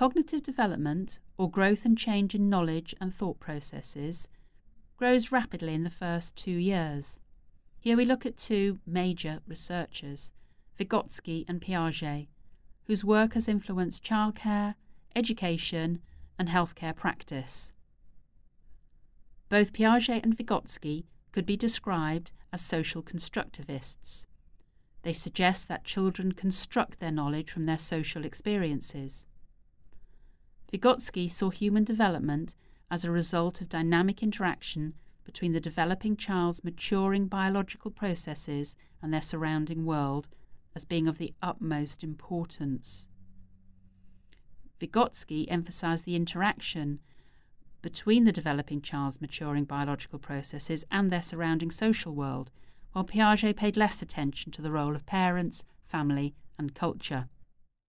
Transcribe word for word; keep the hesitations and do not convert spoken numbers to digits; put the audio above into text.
cognitive development, or growth and change in knowledge and thought processes, grows rapidly in the first two years. Here we look at two major researchers, Vygotsky and Piaget, whose work has influenced childcare, education, and healthcare practice. Both Piaget and Vygotsky could be described as social constructivists. They suggest that children construct their knowledge from their social experiences. Vygotsky saw human development as a result of dynamic interaction between the developing child's maturing biological processes and their surrounding world as being of the utmost importance. Vygotsky emphasized the interaction between the developing child's maturing biological processes and their surrounding social world, while Piaget paid less attention to the role of parents, family, and culture.